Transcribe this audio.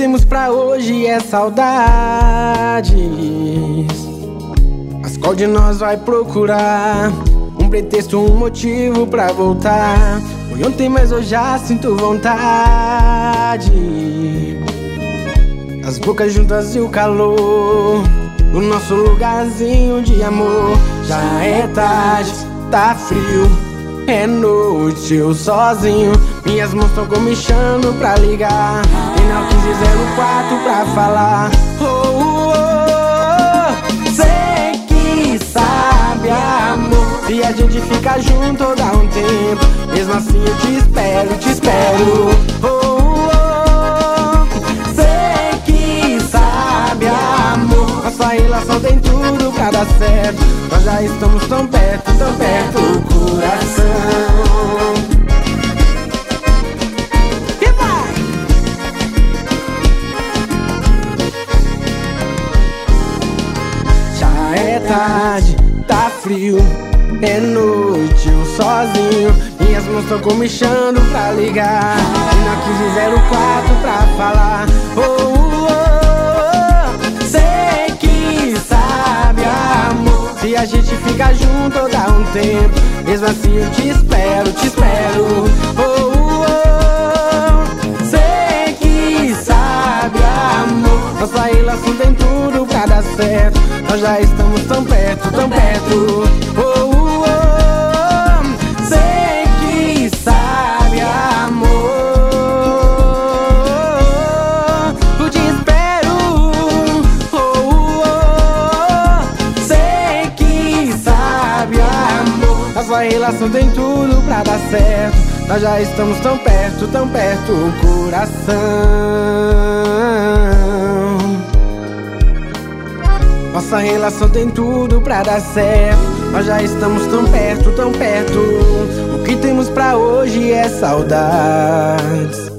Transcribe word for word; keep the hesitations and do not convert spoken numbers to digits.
temos pra hoje é saudades. Mas qual de nós vai procurar um pretexto, um motivo pra voltar? Foi ontem, mas eu já sinto vontade. As bocas juntas e o calor, o nosso lugarzinho de amor. Já é tarde, tá frio, é noite, eu sozinho. Minhas mãos tão comichando pra ligar e não quis zero quatro pra falar. Oh, oh, oh, sei que sabe, amor, e a gente fica junto dá um tempo. Mesmo assim eu te espero, te espero. Oh, oh, oh, sei que sabe, amor, nossa relação tem tudo pra dar certo. Nós já estamos tão perto, tão perto, o coração. E vai! Já é tarde, tá frio, é noite, eu sozinho. Minhas mãos tão comichando pra ligar e não quis zero quatro pra falar. Oh, oh, oh, sei que sabe, amor, se a gente fica junto dá um tempo. Mesmo assim eu te espero, te espero. Oh, oh, oh, sei que sabe, amor, nossa relação tem tudo pra dar certo. Nós já estamos tão perto, tão perto. Oh, oh, oh, sei que sabe, amor, eu te espero. Oh, oh, oh, sei que sabe, amor, nossa relação tem tudo pra dar certo. Nós já estamos tão perto, tão perto, o coração. Nossa relação tem tudo pra dar certo. Nós já estamos tão perto, tão perto. O que temos pra hoje é saudades.